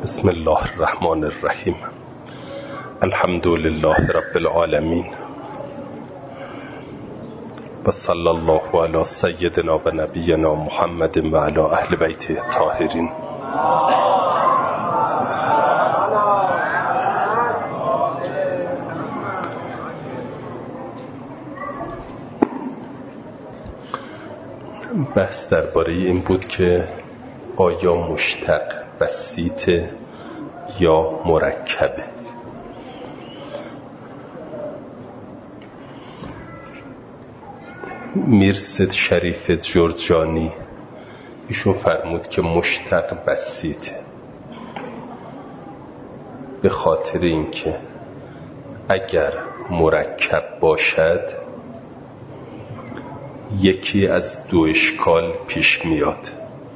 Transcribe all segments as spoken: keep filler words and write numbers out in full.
بسم الله الرحمن الرحیم. الحمد لله رب العالمین و صلی الله علی سیدنا و نبینا محمد و علی اهل بیته الطاهرین. بحث درباره این بود که آیا مشتق بسیطه یا مرکبه. میرصد شریف جرجانی ایشون فرمود که مشتق بسیطه، به خاطر اینکه اگر مرکب باشد یکی از دو اشکال پیش میاد: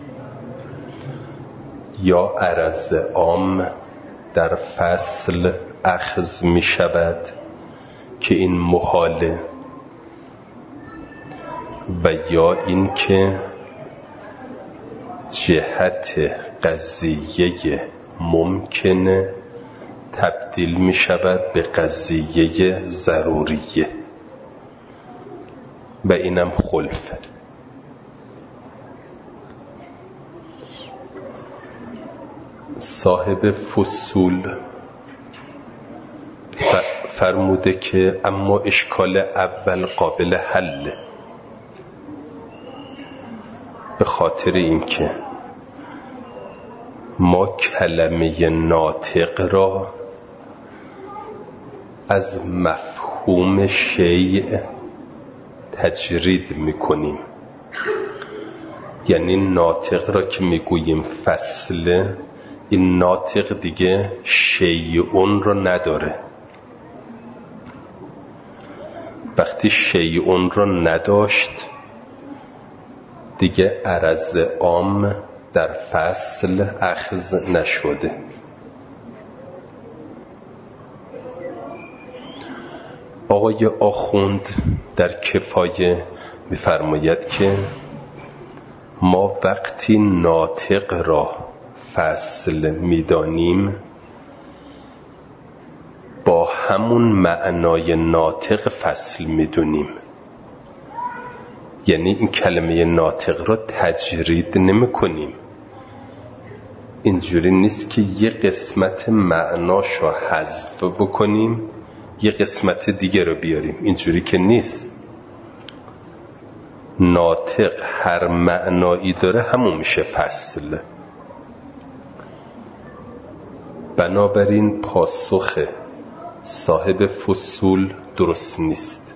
یا عرض عام در فصل اخذ می شود که این محاله، و یا این که جهت قضیه ممکنه تبدیل می شود به قضیه ضروریه و اینم خلفه. صاحب فصول فرموده که اما اشکال اول قابل حله، به خاطر اینکه ما کلمه ناطق را از مفهوم شیء تجرید میکنیم. یعنی ناطق را که میگوییم فصله، این ناطق دیگه شیئون رو نداره. وقتی شیئون رو نداشت دیگه عرض عام در فصل اخذ نشده. آقای آخوند در کفایه می‌فرماید که ما وقتی ناطق را فصل می‌دانیم با همون معنای ناطق فصل می‌دونیم. یعنی این کلمه ناطق را تجرید نمی‌کنیم. اینجوری نیست که یه قسمت معناش رو حذف بکنیم یه قسمت دیگه رو بیاریم. اینجوری که نیست. ناطق هر معنایی داره همون میشه فصل. بنابراین پاسخ صاحب فصول درست نیست.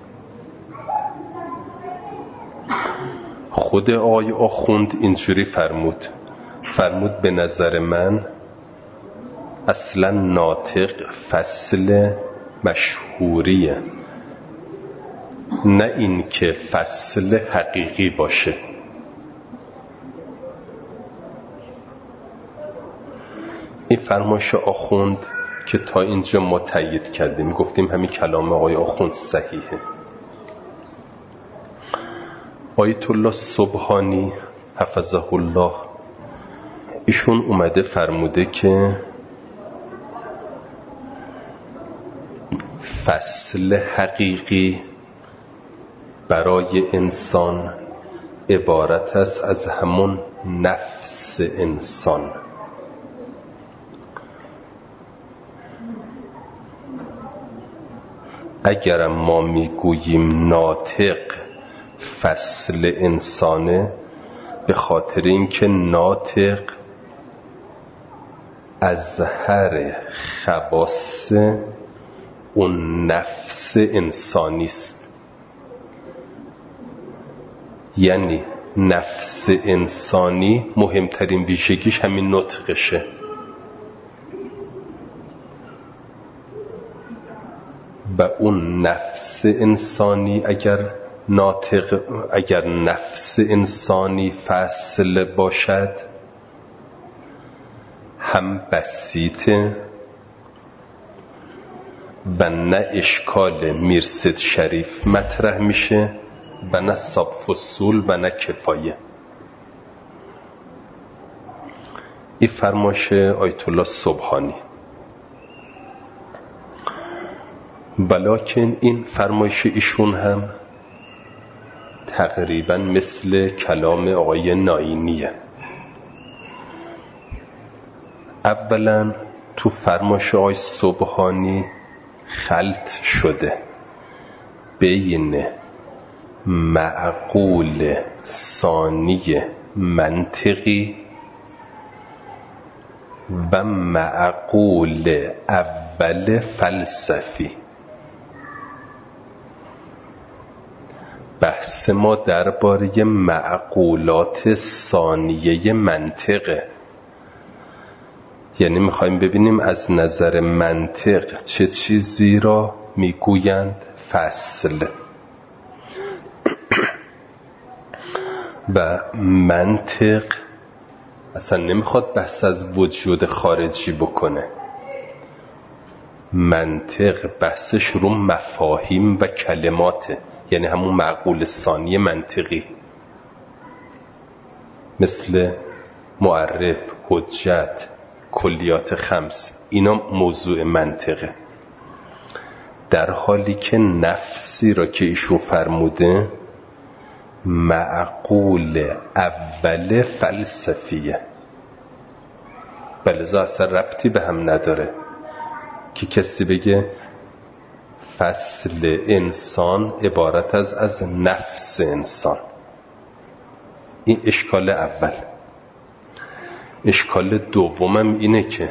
خود آقای آخوند اینجوری فرمود فرمود به نظر من اصلا ناطق فصل مشهوریه، نه این که فصل حقیقی باشه. این فرمایش آخوند که تا اینجا ما تایید کردیم، گفتیم همین کلام آقای آخوند صحیحه. آیت الله سبحانی حفظه الله ایشون اومده فرموده که فصل حقیقی برای انسان عبارت است از همون نفس انسان. اگر ما میگوییم ناطق فصل انسانه، به خاطر اینکه ناطق از هر خواص اون نفس انسانی است. یعنی نفس انسانی مهمترین ویژگیش همین نطقشه. و اون نفس انسانی اگر ناطق اگر نفس انسانی فصل باشد هم بسیطه و نه اشکال میرصد شریف مطرح میشه و نه صاحب فصول و نه کفایه. این فرمایش آیت الله سبحانی. ولیکن این فرمایش ایشون هم تقریبا مثل کلام آقای ناینیه. اولا تو فرمایش آقای سبحانی خلط شده بین معقول ثانی منطقی و معقول اول فلسفی. بحث ما درباره معقولات ثانیه منطقه، یعنی میخوایم ببینیم از نظر منطق چه چیزی را میگویند فصل و منطق اصلا نمیخواد بحث از وجود خارجی بکنه. منطق بحثش رو مفاهیم و کلماته، یعنی همون معقول ثانی منطقی مثل معرف، حجت، کلیات خمس، اینا موضوع منطقه. در حالی که نفسی را که ایشون فرموده معقول اول فلسفیه، بلذا اصلا ربطی به هم نداره که کسی بگه فصل انسان عبارت از از نفس انسان. این اشکال اول. اشکال دومم اینه که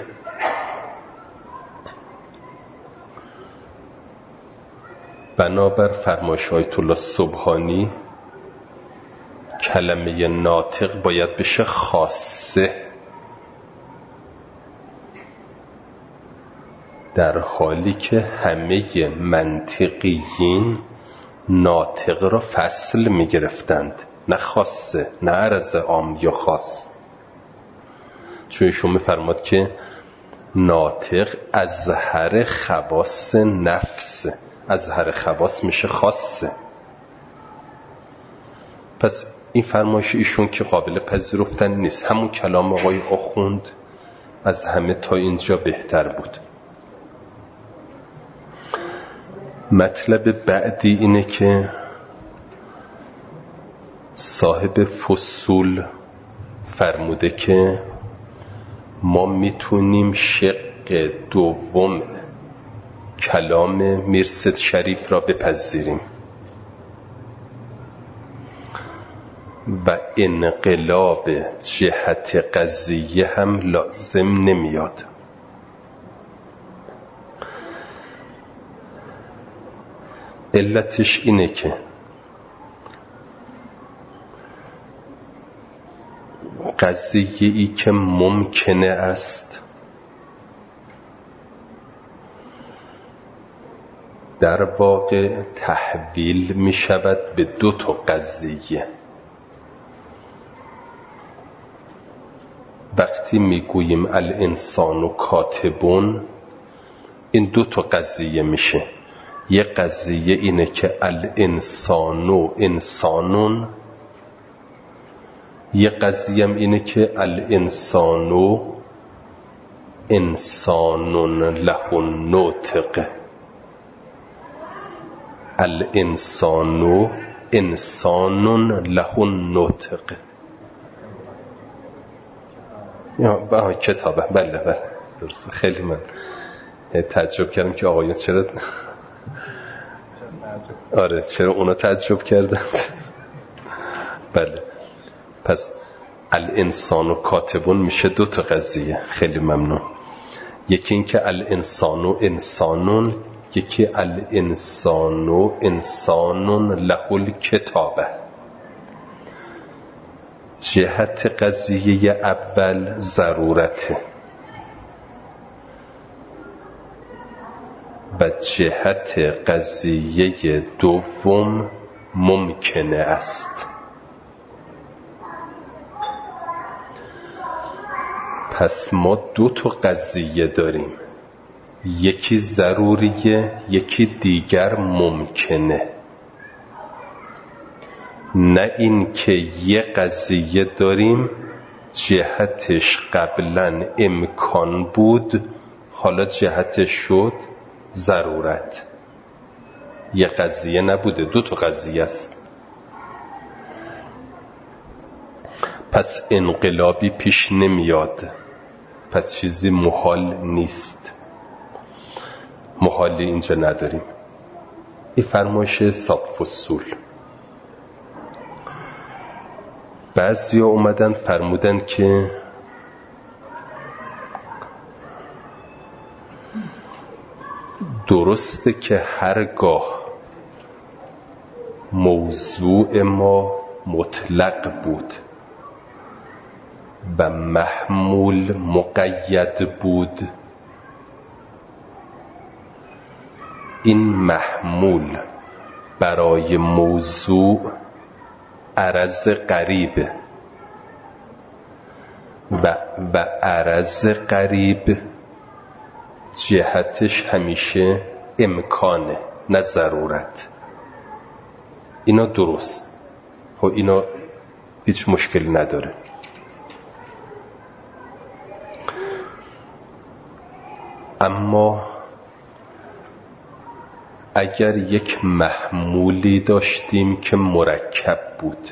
بنابر فرمایش آیت الله سبحانی کلمه ناطق باید بشه خاصه، در حالی که همه منطقیین ناطق را فصل می گرفتند، نه خاصه، نه عرض عام یا خاص. چون ایشون می فرماد که ناطق اظهر خواص نفس، اظهر خواص میشه خاصه. پس این فرمایش ایشون که قابل پذیرفتن نیست. همون کلام آقای آخوند از همه تا اینجا بهتر بود. مطلب بعدی اینه که صاحب فصول فرموده که ما میتونیم شق دوم کلام میرصد شریف را بپذیریم و انقلاب جهت قضیه هم لازم نمیاد. علتش اینه که قضیه ای که ممکنه است در واقع تحویل می شود به دو تا قضیه. وقتی می گوییم الانسان و کاتبون، این دو تا قضیه میشه. یه قضیه اینه که الانسان و انسانون، یه قضیه هم اینه که الانسان و انسانون له النطق. الانسان و انسانون له النطق. یا با کتابه. بله بله درسته. خیلی من تجربه کردم که آقایان چرا آره چرا اونا تجربه کردند. بله پس الانسان و کاتبون میشه دو تا قضیه. خیلی ممنون. یکی این که الانسان و انسانون، یکی الانسان و انسانون له الکتابه. جهت قضیه اول ضرورته و جهت قضیه دوم ممکنه است. پس ما دو تا قضیه داریم، یکی ضروریه، یکی دیگر ممکنه. نه این که یه قضیه داریم جهتش قبلا امکان بود، حالا جهتش شد ضرورت. یه قضیه نبوده، دو تا قضیه است. پس انقلابی پیش نمیاد، پس چیزی محال نیست. محالی اینجا نداریم. این فرمایش صاف الصول. بعضی ها اومدن فرمودن که درسته که هرگاه موضوع ما مطلق بود و محمول مقید بود، این محمول برای موضوع عرض قریب و و عرض قریب جهتش همیشه امکانه نه ضرورت. اینا درست، خب اینا هیچ مشکلی نداره. اما اگر یک محمولی داشتیم که مرکب بود،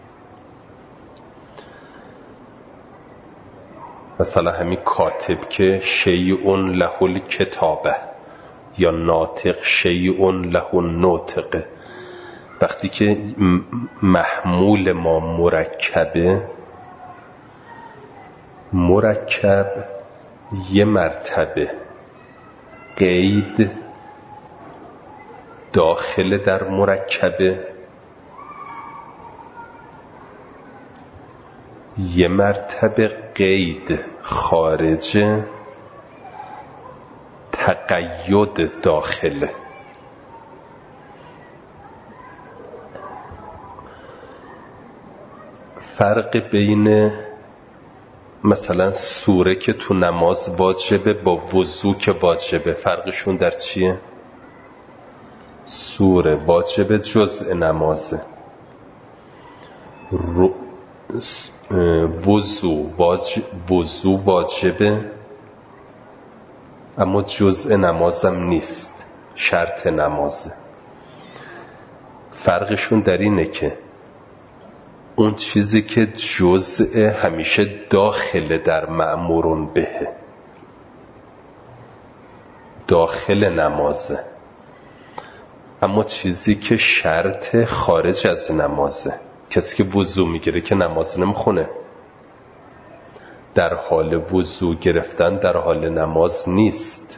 مثلا همین کاتب که شیء له الکتابه یا ناطق شیء له النطق، وقتی که محمول ما مرکبه، مرکب یه مرتبه قید داخل در مرکبه، یه مرتبه قید خارجه، تقید داخله. فرق بین مثلا سوره که تو نماز واجبه با وضو که واجبه، فرقشون در چیه؟ سوره واجبه جزء نمازه، رو... وضو واجب... وضو واجبه اما جزء نمازم نیست، شرط نمازه. فرقشون در اینه که اون چیزی که جزء همیشه داخل در مأمورون بهه، داخل نمازه، اما چیزی که شرط خارج از نمازه. کسی که وضو میگیره که نماز نمیخونه، در حال وضو گرفتن در حال نماز نیست.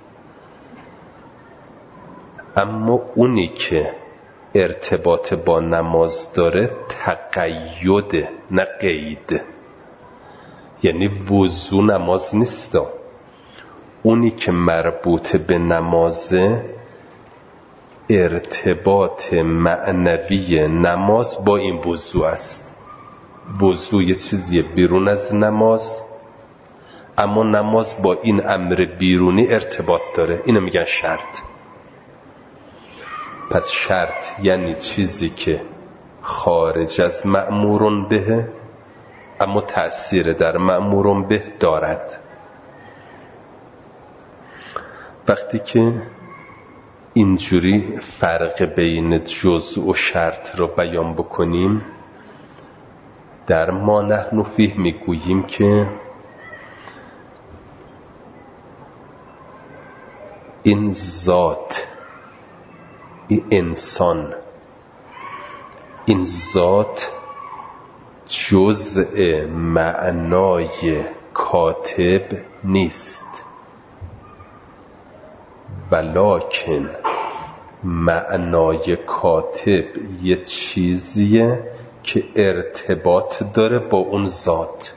اما اونی که ارتباط با نماز داره تقید نه قید، یعنی وضو نماز نیست. اونی که مربوط به نمازه ارتباط معنوی نماز با این وضو است. وضو یه چیزیه بیرون از نماز، اما نماز با این امر بیرونی ارتباط داره. اینو میگن شرط. پس شرط یعنی چیزی که خارج از مأمورون به اما تأثیر در مأمورون به دارد. وقتی که اینجوری فرق بین جزء و شرط رو بیان بکنیم، در ما نحن فیه میگوییم که این ذات، این انسان، این ذات جزء معنای کاتب نیست، ولکن معنای کاتب یه چیزیه که ارتباط داره با اون ذات.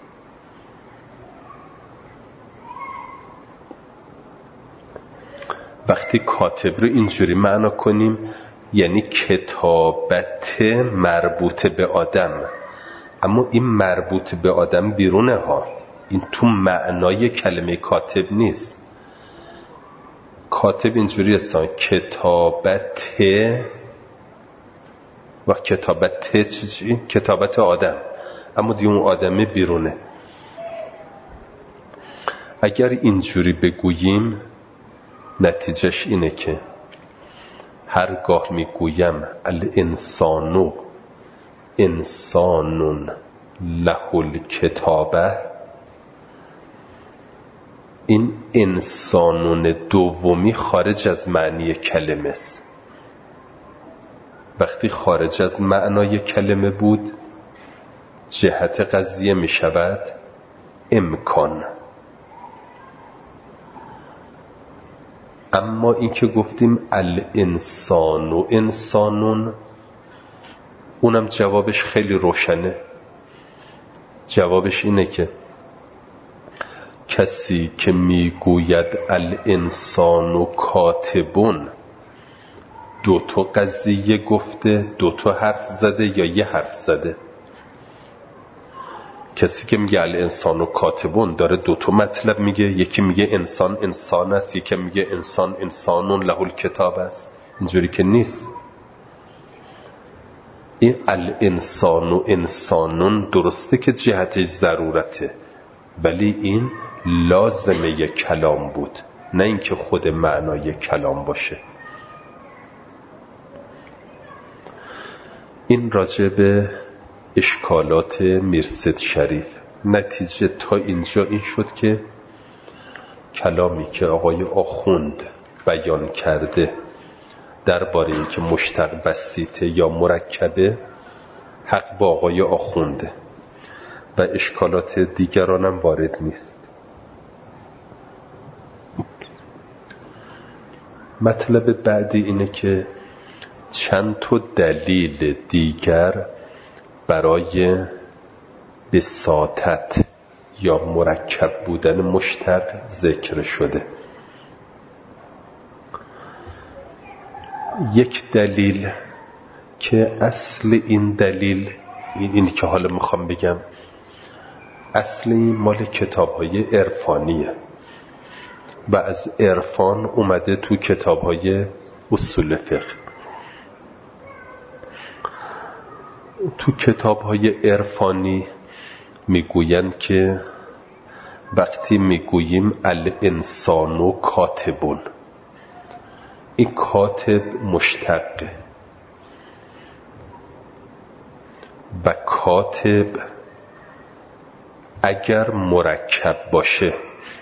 وقتی کاتب رو اینجوری معنا کنیم یعنی کتابت مربوط به آدم، اما این مربوط به آدم بیرونه ها، این تو معنای کلمه کاتب نیست. کاتب اینجوری هستن کتابت و کتابت چی؟ کتابت آدم، اما دیگه اون آدمه بیرونه. اگر اینجوری بگوییم نتیجهش اینه که هرگاه میگویم الانسانو انسانون له الکتابه، این انسانون دومی خارج از معنی کلمه است. وقتی خارج از معنای کلمه بود جهت قضیه می شود امکان. اما این که گفتیم الانسان و انسانون، اونم جوابش خیلی روشنه. جوابش اینه که کسی که میگوید الانسان و کاتبون دو تا قضیه گفته، دو تا حرف زده یا یه حرف زده؟ کسی که میگه الانسان و کاتبون داره دو تا مطلب میگه، یکی میگه انسان انسان است، یکی میگه انسان انسانون له الکتاب است. اینجوری که نیست. این الانسان و انسانون درسته که جهتش ضرورته، ولی این لازمه کلام بود، نه اینکه خود معنای کلام باشه. این راجع به اشکالات میرصد شریف. نتیجه تا اینجا این شد که کلامی که آقای آخوند بیان کرده درباره اینکه مشتق بسیطه یا مرکبه حق با آقای آخونده و اشکالات دیگرانم وارد نیست. مطلب بعدی اینه که چند تا دلیل دیگر برای بساطت یا مرکب بودن مشتق ذکر شده. یک دلیل که اصل این دلیل این اینی که حالا میخوام بگم اصل این مال کتاب‌های عرفانیه و از عرفان اومده تو کتاب‌های اصول فقه. تو کتاب‌های عرفانی میگویند که وقتی میگوییم الانسان و کاتبون، این کاتب مشتقه و کاتب اگر مرکب باشه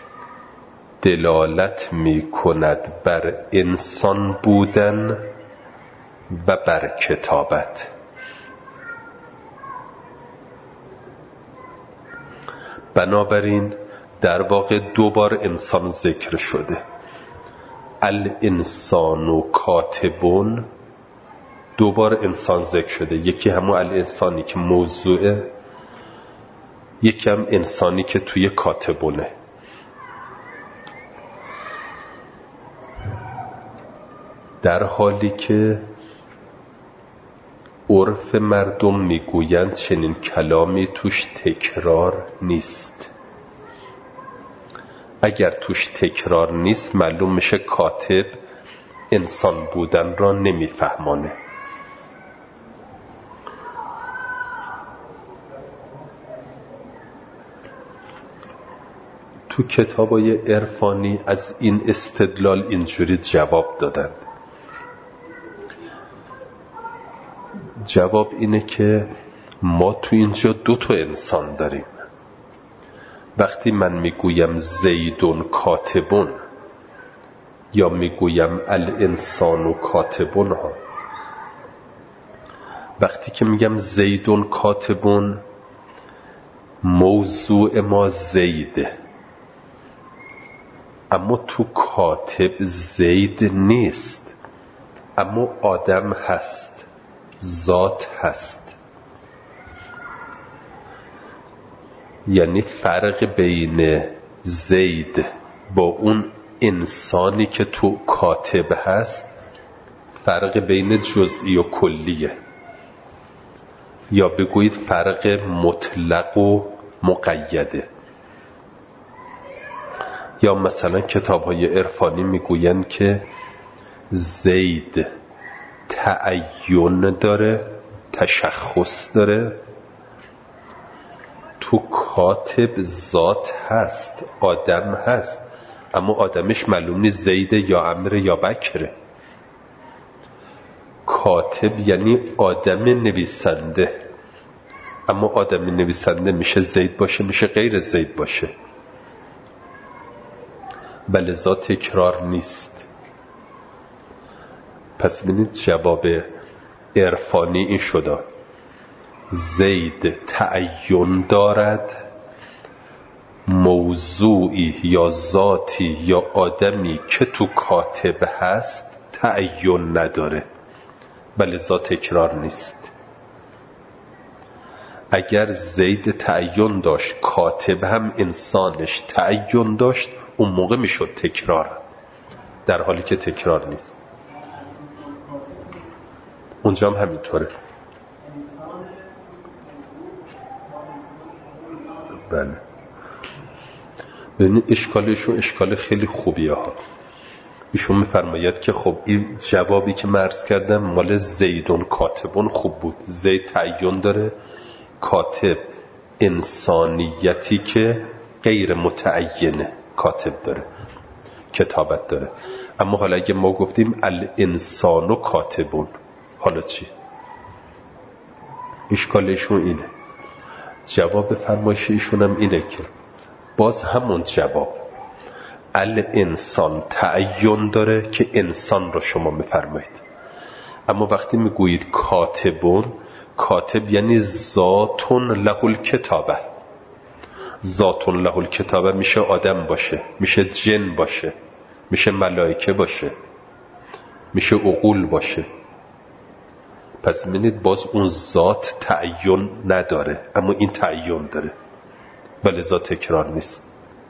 دلالت می کند بر انسان بودن و بر کتابت. بنابراین در واقع دو بار انسان ذکر شده. الانسان و کاتبون دو بار انسان ذکر شده، یکی همون الانسانی که موضوعه، یکی هم انسانی که توی کاتبونه. در حالی که عرف مردم میگویند چنین کلامی توش تکرار نیست. اگر توش تکرار نیست معلوم میشه کاتب انسان بودن را نمیفهمانه. تو کتابای عرفانی از این استدلال اینجوری جواب دادند. جواب اینه که ما تو اینجا دو تا انسان داریم. وقتی من میگویم زیدون کاتبون یا میگویم الانسان و کاتبون ها، وقتی که میگم زیدون کاتبون موضوع ما زیده، اما تو کاتب زید نیست، اما آدم هست، ذات هست. یعنی فرق بین زید با اون انسانی که تو کاتب هست فرق بین جزئی و کلیه، یا بگویید فرق مطلق و مقیده. یا مثلا کتاب‌های عرفانی میگوین که زید تعین داره، تشخص داره، تو کاتب ذات هست، آدم هست، اما آدمش معلوم نیست زیده یا عمر یا بکره. کاتب یعنی آدم نویسنده، اما آدم نویسنده میشه زید باشه، میشه غیر زید باشه، ولذا تکرار نیست. پس ببینید جواب عرفانی این شده: زید تعین دارد، موضوعی یا ذاتی یا آدمی که تو کاتب هست تعین نداره، ولذا تکرار نیست. اگر زید تعین داشت، کاتب هم انسانش تعین داشت، اون موقع میشد تکرار، در حالی که تکرار نیست. اونجا هم همینطوره. بله. ببینید اشکالشون اشکال خیلی خوبیه ها. ایشون میفرماید که خب این جوابی که مرز کردم مال زیدون کاتبون خوب بود. زید تعین داره، کاتب انسانیتی که غیر متعینه کاتب داره، کتابت داره. اما حالا اگه ما گفتیم الانسان و کاتبون، حالا چی؟ اشکالشون اینه. جواب فرمایش ایشون هم اینه که باز همون جواب الانسان تعین داره که انسان رو شما میفرمایید، اما وقتی میگویید کاتبون، کاتب یعنی ذاتون له الکتابه. ذاتون له الکتابه میشه آدم باشه، میشه جن باشه، میشه ملائکه باشه، میشه عقول باشه. پس ببینید باز اون ذات تعین نداره، اما این تعین داره، ولذا تکرار نیست.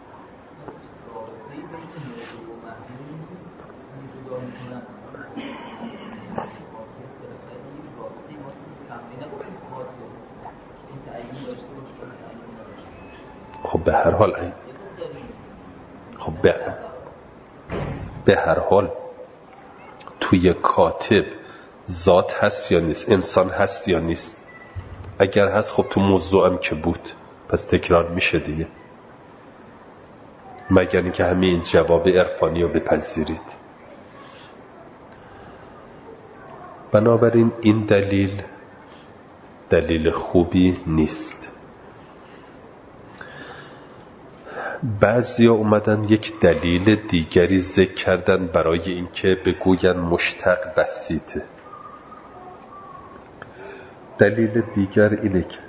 خب به هر حال این خب به, به هر حال توی کاتب ذات هست یا نیست، انسان هست یا نیست؟ اگر هست خب تو موضوعم که بود، پس تکرار میشه دیگه، مگر اینکه همین جواب عرفانی رو بپذیرید. بنابراین این دلیل دلیل خوبی نیست. بعضیا اومدن یک دلیل دیگری ذکر کردن برای اینکه بگوین مشتق بسیطه. دلیل دیگر اینه که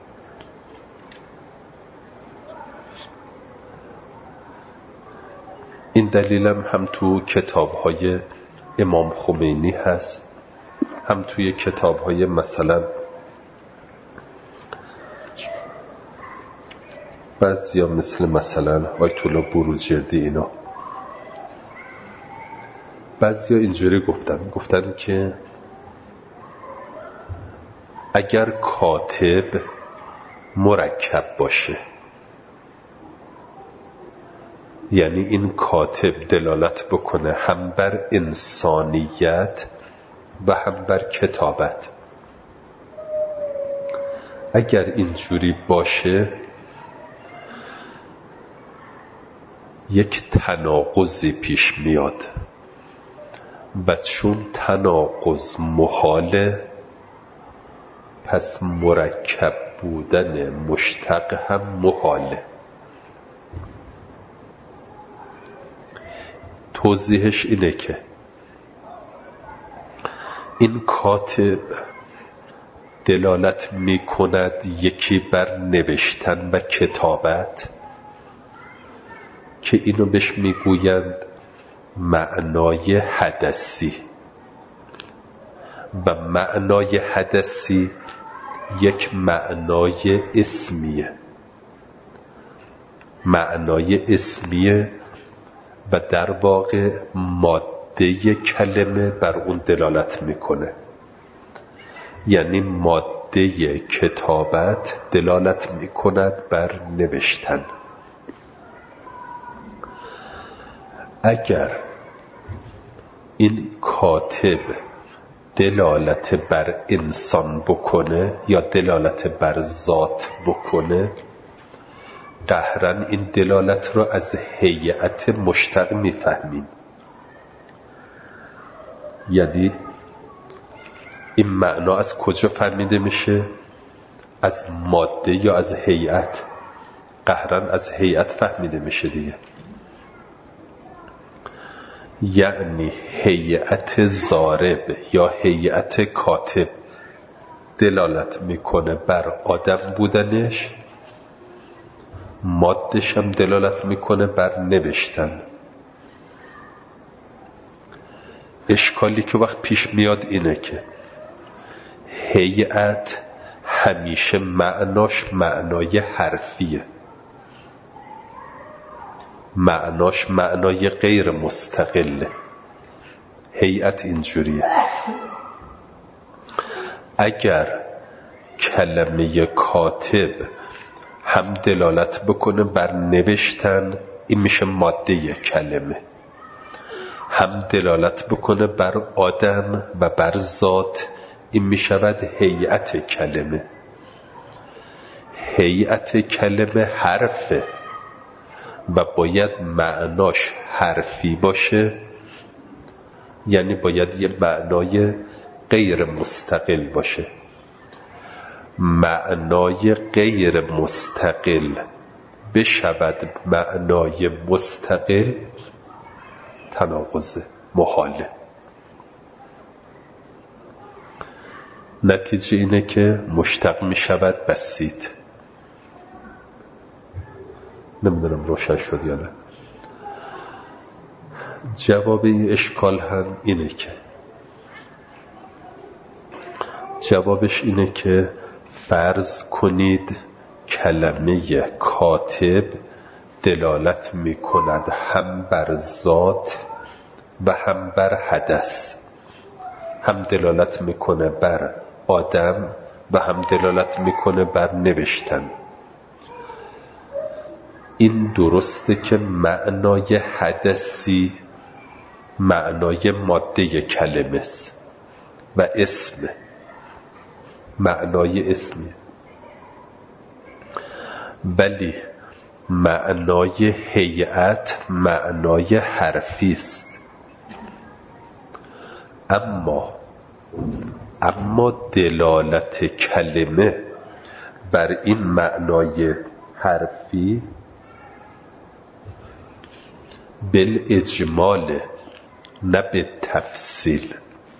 این دلیلم هم تو کتاب‌های امام خمینی هست، هم توی کتاب‌های مثلا بعضیا مثل مثلا آیت الله بروجردی اینا. بعضیا اینجوری گفتن گفتن که اگر کاتب مرکب باشه، یعنی این کاتب دلالت بکنه هم بر انسانیت و هم بر کتابت، اگر اینجوری باشه یک تناقضی پیش میاد و چون تناقض محاله، پس مرکب بودن مشتق هم محاله. توضیحش اینه که این کاتب دلالت می کند یکی بر نوشتن و کتابت که اینو بهش میگویند معنای حدثی، و معنای حدثی یک معنای اسمیه، معنای اسمیه و در واقع ماده کلمه بر اون دلالت میکنه. یعنی ماده کتابت دلالت میکند بر نوشتن. اگر این کاتب دلالت بر انسان بکنه یا دلالت بر ذات بکنه، قهرن این دلالت رو از هیئت مشتق میفهمیم. یعنی این معنا از کجا فهمیده میشه؟ از ماده یا از هیئت؟ قهرن از هیئت فهمیده میشه دیگه. یعنی هیئت ضارب یا هیئت کاتب دلالت میکنه بر آدم بودنش، مادهش هم دلالت میکنه بر نوشتن. اشکالی که وقت پیش میاد اینه که هیئت همیشه معناش معنای حرفیه، معناش معنای غیر مستقله. هیئت اینجوریه. اگر کلمه کاتب هم دلالت بکنه بر نوشتن، این میشه ماده کلمه، هم دلالت بکنه بر آدم و بر ذات، این میشود هیئت کلمه. هیئت کلمه حرفه و باید معناش حرفی باشه، یعنی باید یه معنای غیر مستقل باشه. معنای غیر مستقل بشود معنای مستقل، تناقض محاله. نتیجه اینه که مشتق می شود بسیط. نمیدونم روشن شد یا نه. جواب این اشکال هم اینه که جوابش اینه که فرض کنید کلمه کاتب دلالت می کند هم بر ذات و هم بر حدث، هم دلالت میکنه بر آدم و هم دلالت میکنه بر نوشتن. این درسته که معنای حدثی معنای ماده کلمه است و اسم، معنای اسمی، ولی معنای هیئت معنای حرفی است. اما اما دلالت کلمه بر این معنای حرفی بالاجمال، نه به تفصیل.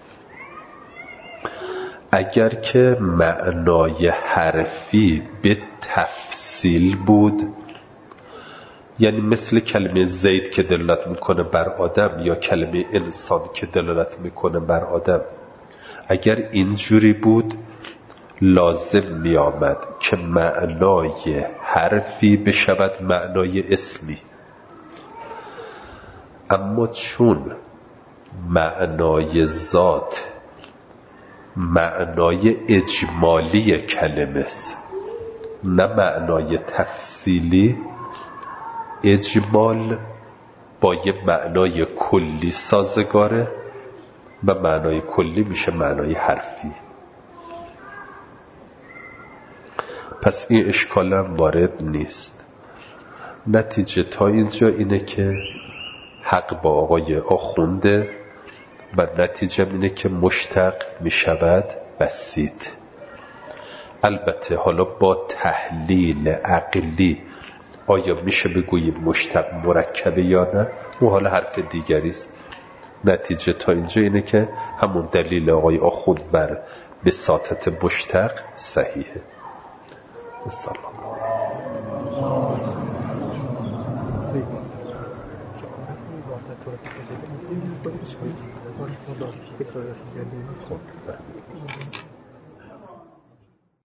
اگر که معنای حرفی به تفصیل بود، یعنی مثل کلمه زید که دلالت میکنه بر آدم یا کلمه انسان که دلالت میکنه بر آدم، اگر اینجوری بود لازم می آمد که معنای حرفی بشود معنای اسمی. اما چون معنای ذات معنای اجمالی کلمه است نه معنای تفصیلی، اجمال با یه معنای کلی سازگاره و معنای کلی میشه معنای حرفی. پس این اشکال هم وارد نیست. نتیجه تا اینجا اینه که حق با آقای آخونده و نتیجه اینه که مشتق میشود بسیط. البته حالا با تحلیل عقلی آیا میشه بگوییم مشتق مرکبه یا نه، اون حالا حرف دیگری است. نتیجه تا اینجا اینه که همون دلیل آقای آخوند بر بساطت مشتق صحیحه. سلام. خب